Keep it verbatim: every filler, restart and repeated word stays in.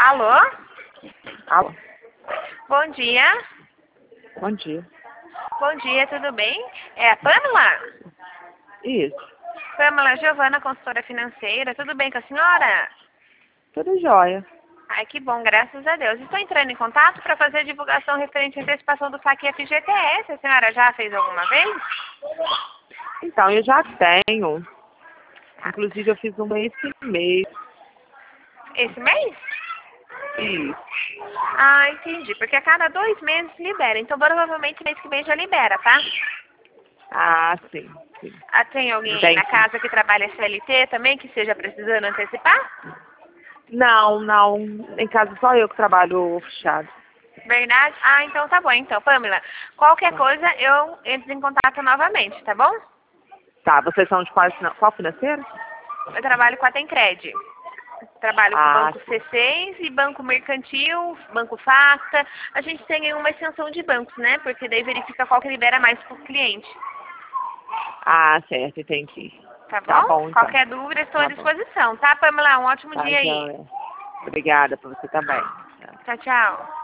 Alô? Alô, Bom dia. bom dia. Bom dia, tudo bem? É a Pamela? Isso, Pamela Giovana, consultora financeira. Tudo bem com a senhora? tudo jóia. Ai, que bom, graças a Deus. Estou entrando em contato para fazer a divulgação referente à antecipação do saque F G T S. A senhora já fez alguma vez? Então, eu já tenho. Inclusive, eu fiz um mês e mês. Esse mês? Isso. Ah, entendi. Porque a cada dois meses libera. Então, provavelmente, mês que vem já libera, tá? Ah, sim, sim. Ah, tem alguém aí na Entendi. casa que trabalha C L T também que esteja precisando antecipar? Não, não. Em casa só eu que trabalho fechado. Verdade? Ah, então tá bom. Então, Pamela, qualquer Tá. coisa eu entro em contato novamente, tá bom? Tá, vocês são de qual, fina- qual financeira? Eu trabalho com a Tencred. Trabalho com o Ah, Banco C seis e Banco Mercantil, Banco Facta. A gente tem uma extensão de bancos, né? Porque daí verifica qual que libera mais para o cliente. ah, certo, entendi. Tá Tá bom? bom, então. Qualquer dúvida, estou à Tá bom. disposição, tá, Pamela? Um ótimo Tá, dia aí. jóia. Obrigada pra você também. Tchau, tchau.